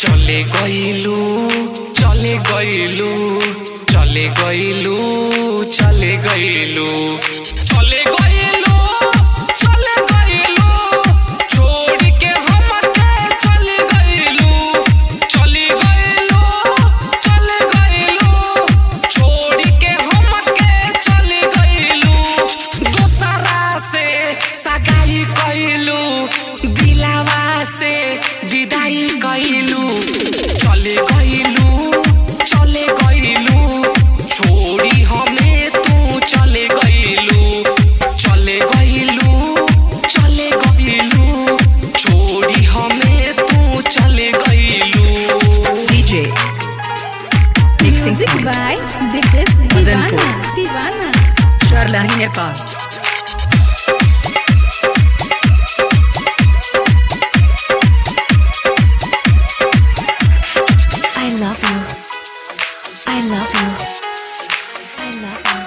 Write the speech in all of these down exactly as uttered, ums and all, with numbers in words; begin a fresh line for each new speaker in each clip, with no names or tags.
चले गइलू चले गइलू चले गइलू चले गइलू चले गइलू चले गइलू छोड़ के हमके चले गइलू चले गइलू चले गइलू छोड़ के हमके चले गइलू दूसरा से सगाई कइलू दिलावा से विदाई कइलू चले गइलू चले गइलू छोड़ी हमें तू चले गइलू चले गइलू चले गइलू छोड़ी हमें तू चले गइलू।
डीजे
म्यूजिक बाय दिपेश दीवाना दीवाना
Sarlahi Nepal.
I love you. I love you. I love you.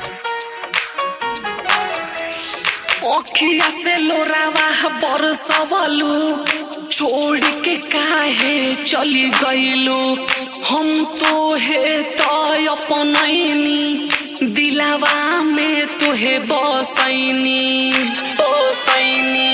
ओखिया से लोरावा बरसवलू छोड़ के काहे चली गइलू हम तो है तो अपनैनी दिलावा में तोहे बसैनी बसैनी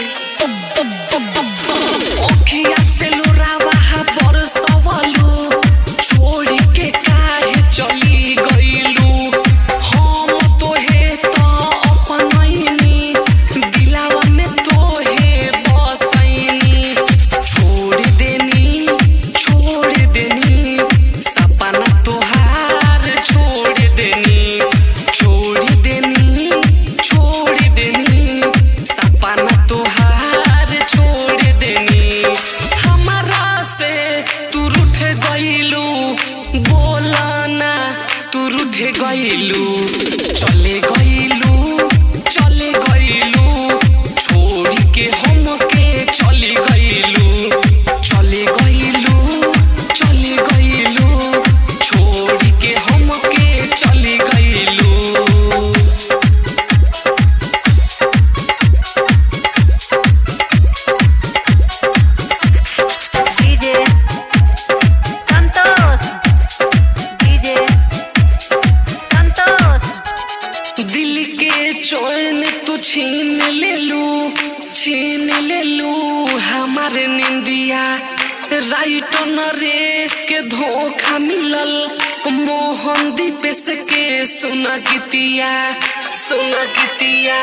ओखिया से लोरावा बरसवलू छोड़ के काहे चली गइलू हम तोहे तो अपनैनी दिलावा में तोहे बसैनी छोड़ देनी छोड़ देनी सपना तोहार छोड़ देनी छोड़ देनी छोड़ देनी सपना तोहार छोड़ देनी हमारा से तू रूठ गइलू बोला ना तू रूठ गइलू चले गइलू चले गइलू छोड़ के हमके चले गइलू चले गइलू चले गइलू छोड़ के हमके चले गइलू।
डीजे संतोष डीजे संतोष
दिल के चैन तू छीन लेलू छीन लेलू हमारे निंदिया राइट नरेश के धोखा मिलल मोहन दीपेश के सुना गीतिया सुना गीतिया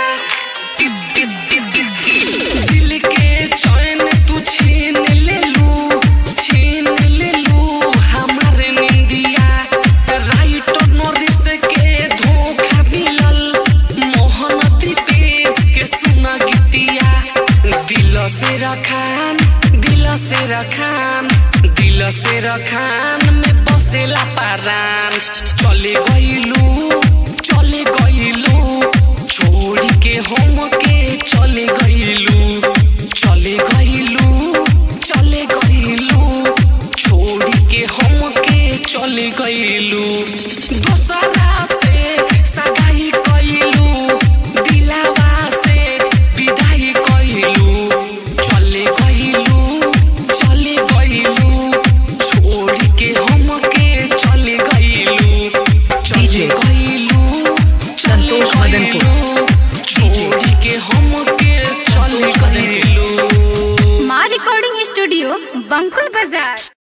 दिल के चैन तू छीन लेलू छीन लेलू हमारे निंदिया राइट नरेश के धोखा मिलल मोहन दीपेश के सुना गीतिया दिल से रखान दिल से रखान दिल से रखान में बसेला पारान चले गइलू चले गइलू छोड़ के हमके चले गइलू चले गइलू चले गइलू छोड़ के हमके चले गइलू दूसरा से सगाई कइलू दिलावा से विदाई कइलू चले गइलू चले गइलू छोड़ के हमके चले गइलू चले गइलू चले
संतोष मदनपुर।
गइलू छोड़ के हमके चले गइलू।
माँ रिकॉर्डिंग स्टूडियो बंकुल बाजार।